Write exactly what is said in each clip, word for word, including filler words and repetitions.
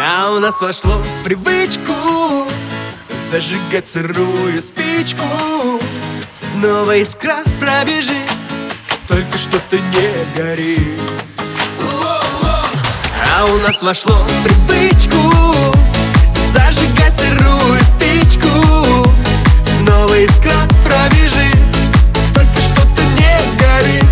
А у нас вошло в привычку зажигать сырую спичку. Снова искра пробежит, только что-то не горит. А у нас вошло в привычку зажигать сырую спичку. Снова искра пробежит, только что-то не горит.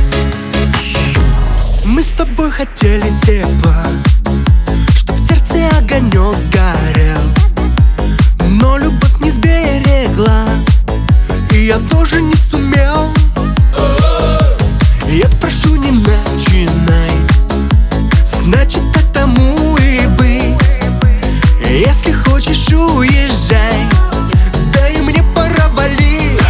Мы с тобой хотели тепла, чтоб в сердце огонек горел, но любовь не сберегла, и я тоже не сумел. Я прошу, не начинай, значит так тому и быть. Если хочешь, уезжай, дай мне пора валить.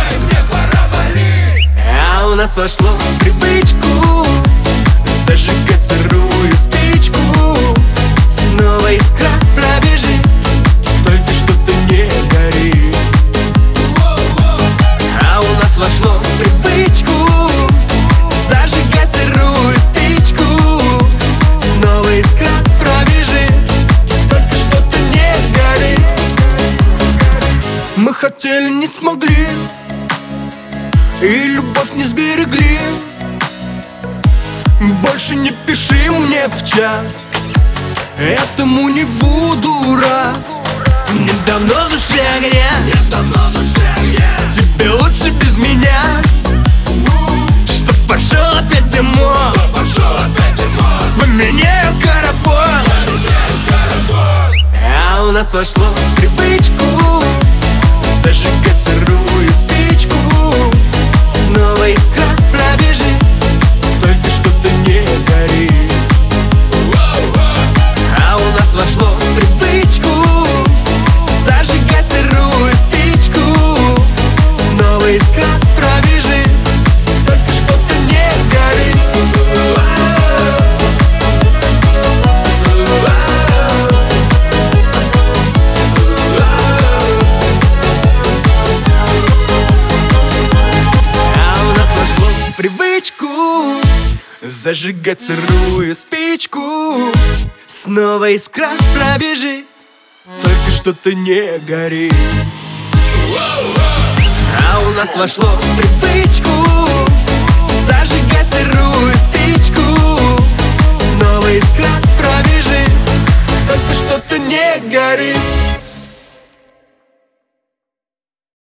А у нас вошло в привычку зажигать сырую спичку. Снова искра пробежит, только что-то не горит. А у нас вошло в привычку зажигать сырую спичку. Снова искра пробежит, только что-то не горит. Мы хотели, не смогли, и любовь не сберегли. Больше не пиши мне в чат, этому не буду рад. Мне давно в душе огня, тебе лучше без меня. Что пошел опять дымок, поменяю карабон. А у нас вошло в привычку зажигать сырую спичку. Снова искра пробежит, только что-то не горит. А у нас вошло в привычку зажигать сырую спичку. Снова искра пробежит, только что-то не горит. А у нас вошло в привычку зажигать сырую спичку. Снова искра пробежит, только что-то не горит. А у нас вошло в привычку зажигать сырую спичку. Снова искра пробежит, только что-то не горит.